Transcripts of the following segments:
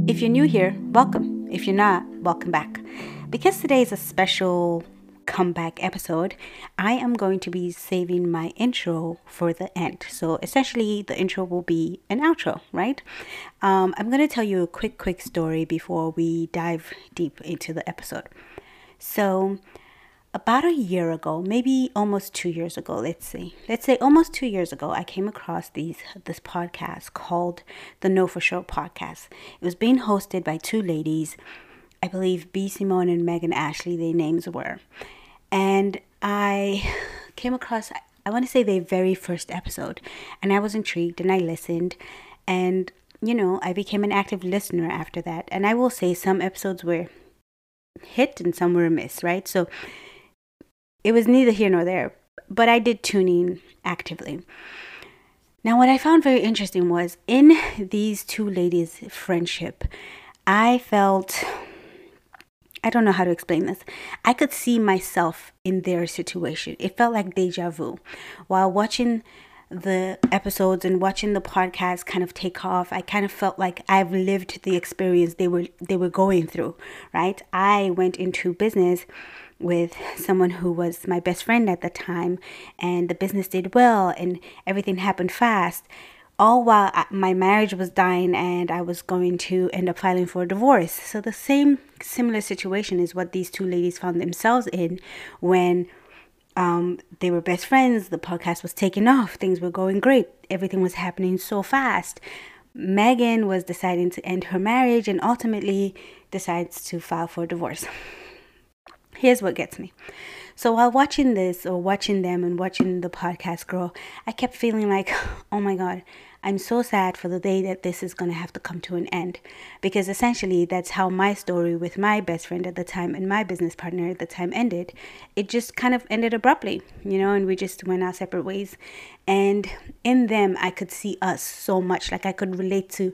If you're new here, welcome. If you're not, welcome back. Because today is a special comeback episode, I am going to be saving my intro for the end. So essentially, the intro will be an outro, right? I'm going to tell you a quick story before we dive deep into the episode. So, about a year ago, maybe almost 2 years ago, let's say almost 2 years ago, I came across this podcast called the Know For Sure podcast. It was being hosted by two ladies, I believe B. Simone and Megan Ashley, their names were. And I came across, I want to say, their very first episode, and I was intrigued and I listened, and I became an active listener after that. And I will say some episodes were hit and some were a miss, right? So it was neither here nor there, but I did tune in actively. Now, what I found very interesting was in these two ladies' friendship, I felt, I don't know how to explain this. I could see myself in their situation. It felt like deja vu. While watching the episodes and watching the podcast kind of take off, I kind of felt like I've lived the experience they were going through, right? I went into business with someone who was my best friend at the time, and the business did well and everything happened fast, all while my marriage was dying and I was going to end up filing for a divorce. So the similar situation is what these two ladies found themselves in when they were best friends. The podcast was taking off, things were going great, everything was happening so fast. Megan was deciding to end her marriage and ultimately decides to file for a divorce. Here's what gets me. So while watching this, or watching them and watching the podcast grow, I kept feeling like, oh my God, I'm so sad for the day that this is going to have to come to an end. Because essentially that's how my story with my best friend at the time and my business partner at the time ended. It just kind of ended abruptly, and we just went our separate ways. And in them, I could see us so much. Like I could relate to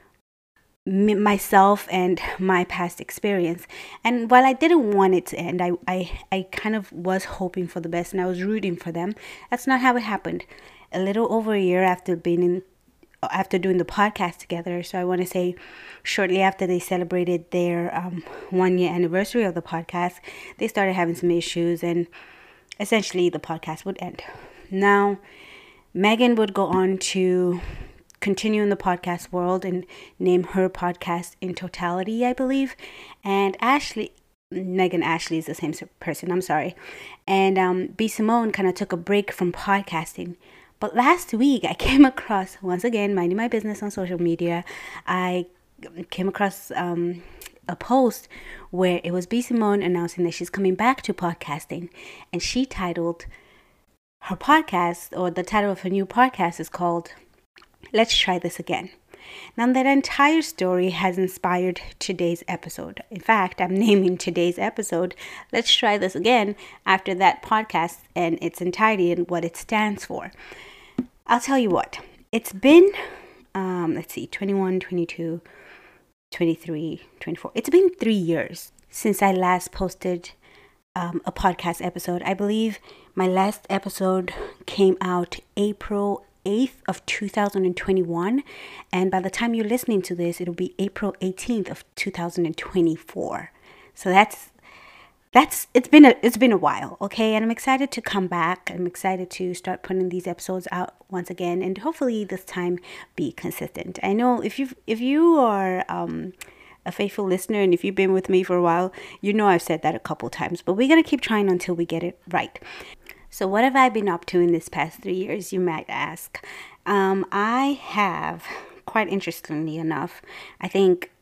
myself and my past experience. And while I didn't want it to end, I kind of was hoping for the best and I was rooting for them. That's not how it happened. A little over a year after doing the podcast together, so I want to say shortly after they celebrated their 1 year anniversary of the podcast, they started having some issues and essentially the podcast would end. Now, Megan would go on to continue in the podcast world and name her podcast In Totality, I believe. And Megan Ashley is the same person, I'm sorry. And B. Simone kind of took a break from podcasting. But last week, I came across, once again, minding my business on social media, I came across a post where it was B. Simone announcing that she's coming back to podcasting. And she titled her podcast, or the title of her new podcast is called Let's Try This Again. Now, that entire story has inspired today's episode. In fact, I'm naming today's episode Let's Try This Again after that podcast and its entirety and what it stands for. I'll tell you what. It's been, 21, 22, 23, 24. It's been 3 years since I last posted a podcast episode. I believe my last episode came out April 8th of 2021, and by the time you're listening to this, it'll be April 18th of 2024. So it's been a while, okay? And I'm excited to come back. I'm excited to start putting these episodes out once again, and hopefully this time be consistent. I know if you are a faithful listener, and if you've been with me for a while, I've said that a couple times, but we're gonna keep trying until we get it right. So what have I been up to in this past 3 years, you might ask? I have, quite interestingly enough, I think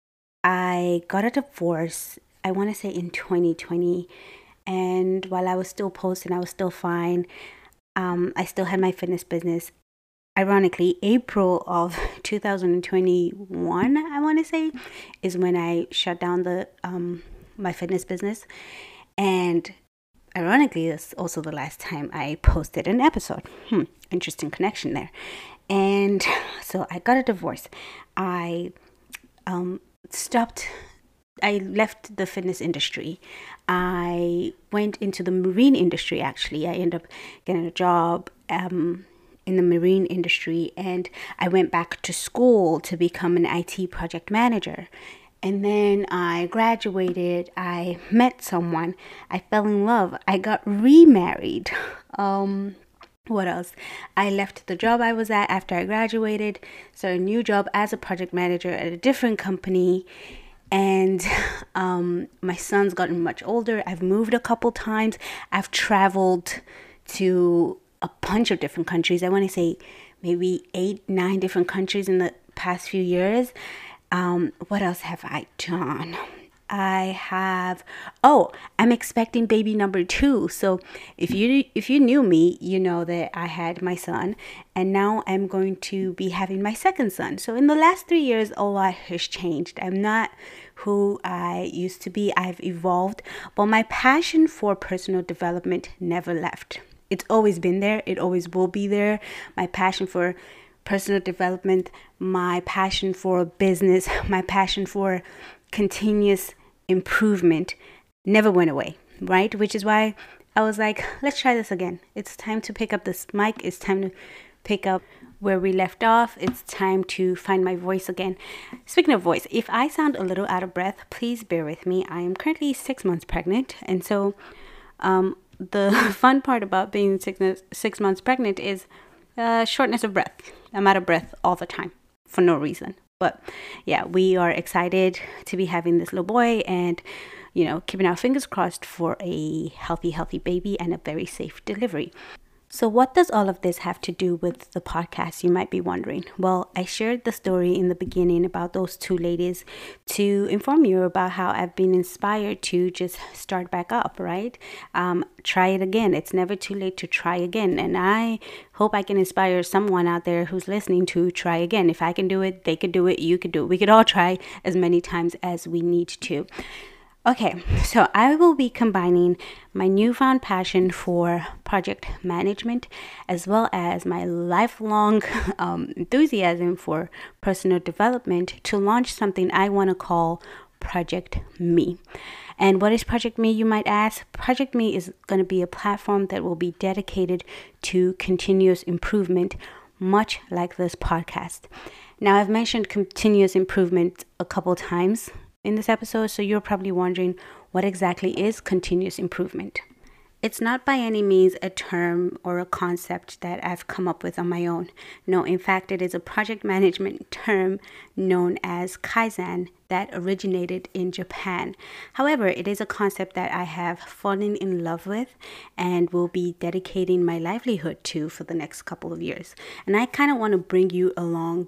I got a divorce, I want to say in 2020. And while I was still posting, I was still fine. I still had my fitness business. Ironically, April of 2021, I want to say, is when I shut down my fitness business. And ironically, that's also the last time I posted an episode. Interesting connection there. And so I got a divorce. I left the fitness industry. I went into the marine industry, actually. I ended up getting a job in the marine industry, and I went back to school to become an IT project manager. And then I graduated, I met someone, I fell in love, I got remarried. What else? I left the job I was at after I graduated, started a new job as a project manager at a different company. And my son's gotten much older. I've moved a couple times. I've traveled to a bunch of different countries. I want to say maybe 8-9 different countries in the past few years. What else have I done? I'm expecting baby number 2. So if you knew me, you know that I had my son, and now I'm going to be having my second son. So in the last 3 years, a lot has changed. I'm not who I used to be. I've evolved, but my passion for personal development never left. It's always been there. It always will be there. My passion for personal development, my passion for business, my passion for continuous improvement never went away, right? Which is why I was like, let's try this again. It's time to pick up this mic. It's time to pick up where we left off. It's time to find my voice again. Speaking of voice, if I sound a little out of breath, please bear with me. I am currently 6 months pregnant, and so the fun part about being 6 months pregnant is shortness of breath. I'm out of breath all the time for no reason. But yeah, we are excited to be having this little boy, and keeping our fingers crossed for a healthy baby and a very safe delivery. So what does all of this have to do with the podcast, you might be wondering? Well, I shared the story in the beginning about those 2 ladies to inform you about how I've been inspired to just start back up, right? Try it again. It's never too late to try again. And I hope I can inspire someone out there who's listening to try again. If I can do it, they could do it, you could do it. We could all try as many times as we need to. Okay, so I will be combining my newfound passion for project management as well as my lifelong enthusiasm for personal development to launch something I want to call Project Me. And what is Project Me, you might ask? Project Me is going to be a platform that will be dedicated to continuous improvement, much like this podcast. Now, I've mentioned continuous improvement a couple times in this episode, so you're probably wondering, what exactly is continuous improvement? It's not by any means a term or a concept that I've come up with on my own. No, in fact, it is a project management term known as Kaizen that originated in Japan. However, it is a concept that I have fallen in love with and will be dedicating my livelihood to for the next couple of years. And I kind of want to bring you along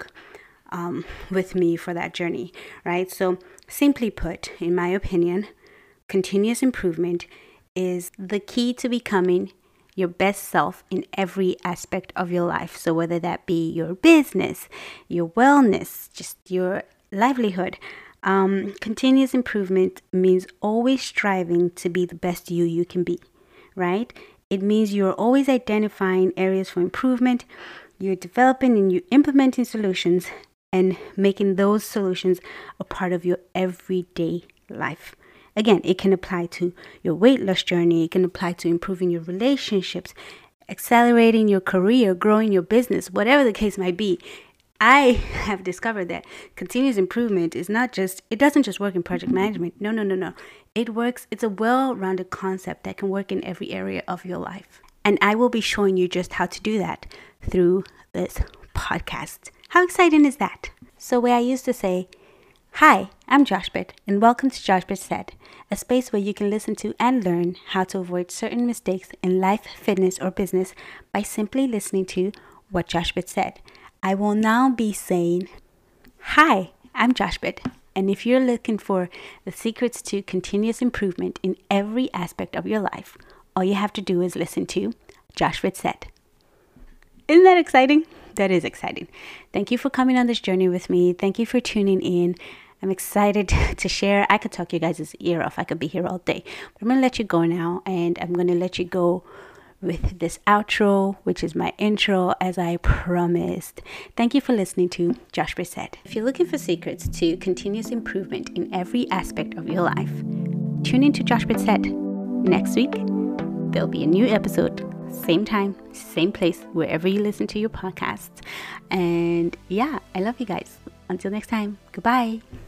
with me for that journey, right? So simply put, in my opinion, continuous improvement is the key to becoming your best self in every aspect of your life. So whether that be your business, your wellness, just your livelihood, continuous improvement means always striving to be the best you can be, right? It means you're always identifying areas for improvement, you're developing and you're implementing solutions and making those solutions a part of your everyday life. Again, it can apply to your weight loss journey. It can apply to improving your relationships, accelerating your career, growing your business, whatever the case might be. I have discovered that continuous improvement is it doesn't just work in project management. No. It's a well-rounded concept that can work in every area of your life. And I will be showing you just how to do that through this podcast. How exciting is that? So where I used to say, hi, I'm Joshbit, and welcome to Joshbit Said, a space where you can listen to and learn how to avoid certain mistakes in life, fitness, or business by simply listening to what Joshbit said. I will now be saying, hi, I'm Joshbit, and if you're looking for the secrets to continuous improvement in every aspect of your life, all you have to do is listen to Joshbit Said. Isn't that exciting? That is exciting. Thank you for coming on this journey with me. Thank you for tuning in. I'm excited to share. I could talk you guys' ear off. I could be here all day. But I'm going to let you go now, and I'm going to let you go with this outro, which is my intro, as I promised. Thank you for listening to Joshbit Said. If you're looking for secrets to continuous improvement in every aspect of your life, tune in to Joshbit Said. Next week, there'll be a new episode same time, same place, wherever you listen to your podcasts. And yeah, I love you guys. Until next time, goodbye.